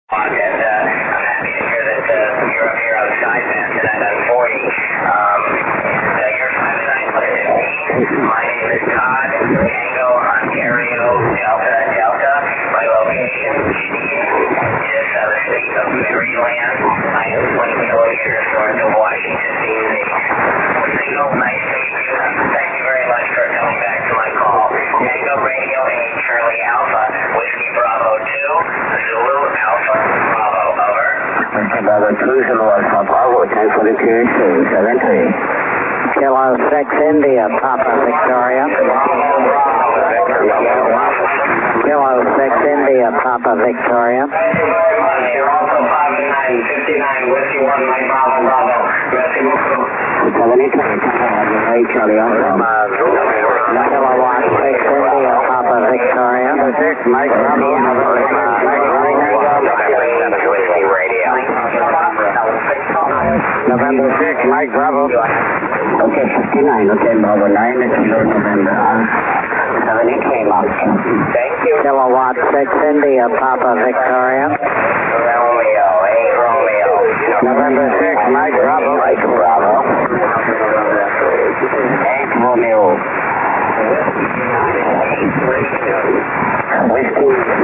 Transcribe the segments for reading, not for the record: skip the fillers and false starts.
And I'm happy to hear that you're up here on the side fence tonight on 40. And you're 5 9 My name is Todd, Tango, Ontario, Delta. My location is the state of Maryland. I am 20 kilometers north of Washington, D.C. Signal, nice to meet you. Thank you very much for coming back to my call. Tango Radio 8, Charlie Alpha, Whiskey Bravo 2, Zulu Alpha Bravo, over. Whiskey Bravo 2, Zulu Alpha Bravo, 1042, 73. Kilo 6 India, Papa Victoria. Kilo 6 India, Papa Victoria. You're also 59, Whiskey 1, Mike Bravo, Bravo. 73, Charlie Alpha. Kilowatt 6 India, Papa Victoria. 6, Mike Bravo, Whiskey Radio. November 6, Mike Bravo. Okay, 59, okay, Bravo 9, it's November 73, Mark. Thank you. Kilowatt 6 India, Papa Victoria. Romeo, 8 Romeo. November 6, Mike Bravo. Mike Bravo. 8 Romeo. Whiskey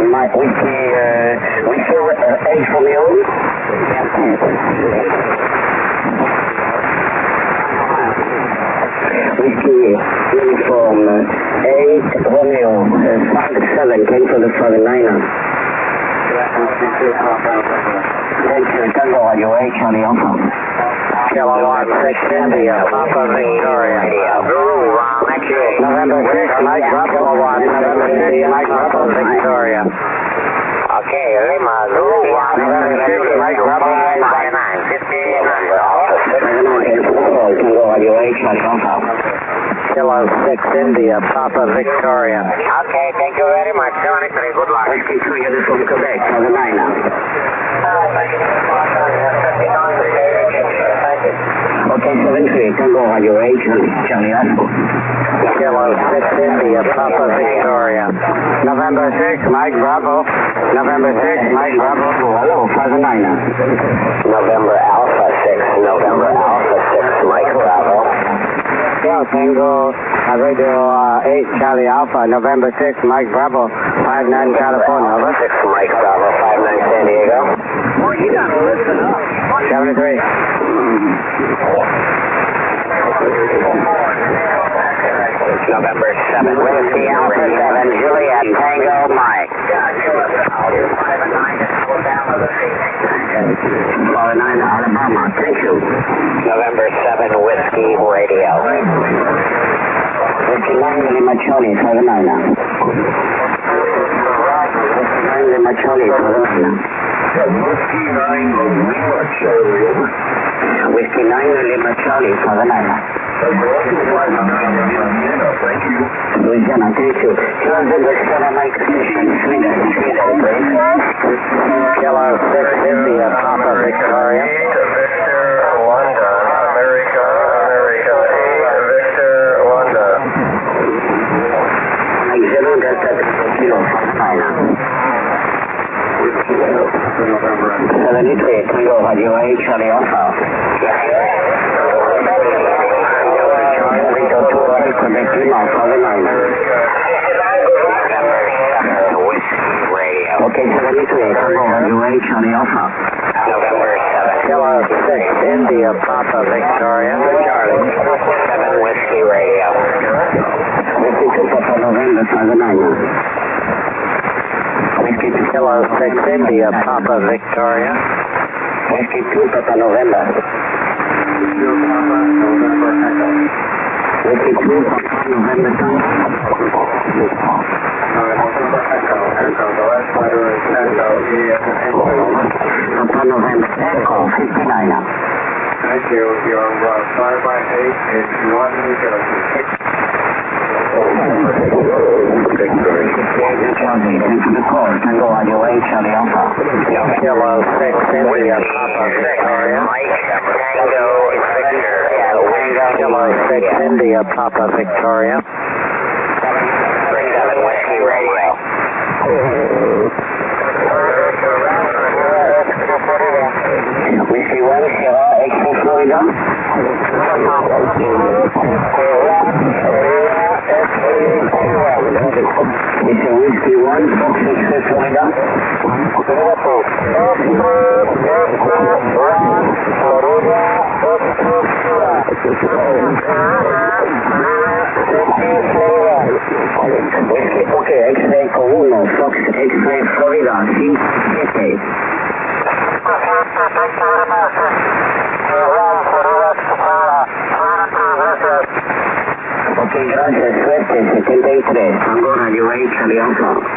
8 Romeo. Whiskey uniform 8 Romeo 57 came for the 49er. Thank you, Tango, are you 8 Charlie Alpha? Kilowatt 6 India, Papa Victoria. November 6, Mike Bravo. Kilowatt 6 Mike Bravo Victoria. Okay, Lima, Zulu, November 6, Mike Bravo. 59. Tango, are you 8 Charlie Alpha? Kilo 6 India, Papa Victoria. Okay, thank you very much. 73, good luck. Whiskey 2, you're from Quebec, for the 9er. Okay, 73, Tango, are you 8 Charlie Alpha? Kilo 6 India, Papa Victoria. November 6, Mike Bravo. November 6, Mike Bravo. Hello, for the 9er. November Alpha 6, November Alpha 6, Mike Bravo. Yeah, Tango, Radio 8 Charlie Alpha, November 6 Mike Bravo, 59 California, over. 6 Mike Bravo, 59 San Diego. Boy, you gotta listen up. 73. November 7, Whiskey Alpha 7, Juliet Tango, Mike. Alabama, thank you. November 7, Whiskey Radio. Whiskey 9, Lima Charlie, for the 9er. Whiskey 9, Lima Charlie, for the 9er. Whiskey 9, Lima Charlie. Whiskey 9, Lima Charlie, for the 9er. Thank you. Louisiana, thank you. November 7, Mike Sweden, please. Kilo 6 India, Papa Victoria. Victor, London, America, Victor, London. Mike 0, Delta, Kilo, China. 73, Tango, Radio 8, Charlie Alpha. Quebec, Lima, for the 9er. Okay, 73, Tango, Radio 8, Charlie Alpha. November 7. Kilo 6 India, Papa Victoria. Charlie. 7 Whiskey Radio. Whiskey 2, Papa November, for the 9er. Whiskey 2, Kilo 6 India, Papa Victoria. Whiskey 2, Papa November. Whiskey 2, Papa November, Papa November, Echo, 59er. Thank you. You're on 5 8, it's 1 Victor. Charlie, thanks for the call. Tango, are you 8, Charlie Alpha? Kilo 6 India, Papa Victoria. Mike, Tango, Victor. Kilo 6 India, Papa Victoria. 7 Whiskey Radio. Sierra, X-Ray Florida. It's a Whiskey 1, Fox X-Ray Florida. Ok, X-Ray con 1, Fox X-Ray Florida, 57. Ok, gracias, suerte, 73. Angora, UA, Charlie Alpha.